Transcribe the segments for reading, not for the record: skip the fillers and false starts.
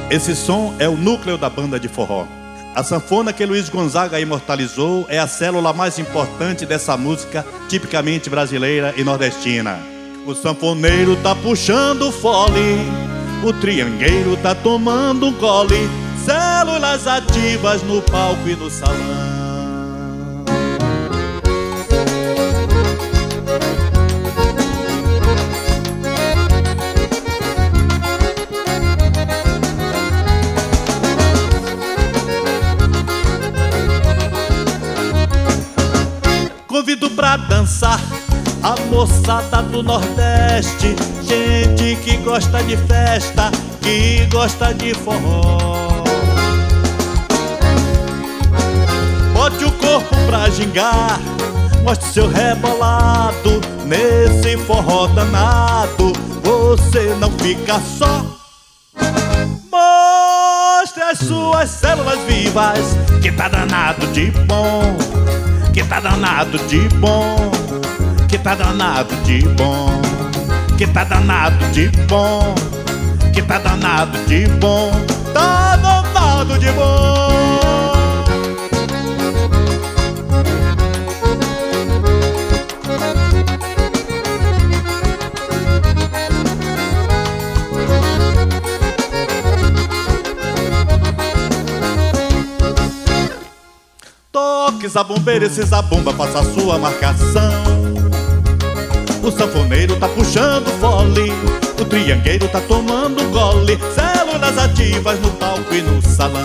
Esse som é o núcleo da banda de forró. A sanfona que Luiz Gonzaga imortalizou é a célula mais importante dessa música tipicamente brasileira e nordestina. O sanfoneiro tá puxando fole, o triangueiro tá tomando um gole, células ativas no palco e no salão. Convido pra dançar a moçada do Nordeste, gente que gosta de festa, que gosta de forró. Bote o corpo pra gingar, mostre seu rebolado, nesse forró danado, você não fica só. Mostre as suas células vivas, que tá danado de bom, que tá danado de bom, que tá danado de bom, que tá danado de bom, que tá danado de bom, tá danado de bom. Toque zabumbeiro e se zabumba, faça a sua marcação. O sanfoneiro tá puxando fole, o triangueiro tá tomando gole, células ativas no palco e no salão.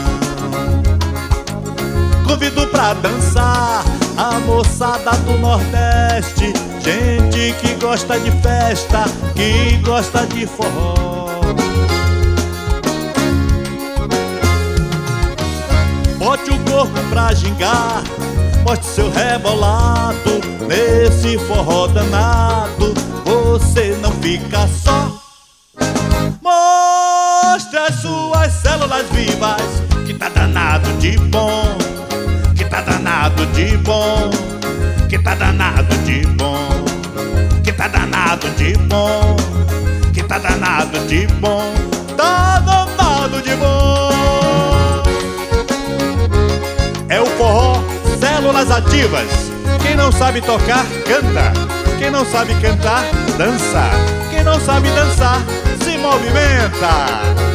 Convido pra dançar a moçada do Nordeste, gente que gosta de festa, que gosta de forró. Bote o corpo pra gingar, mostre seu rebolado, nesse forró danado, você não fica só. Mostre as suas células vivas, que tá danado de bom, que tá danado de bom, que tá danado de bom, que tá danado de bom, que tá danado de bom, tá danado de bom. É o forró Células Ativas. Quem não sabe tocar, canta. Quem não sabe cantar, dança. Quem não sabe dançar, se movimenta.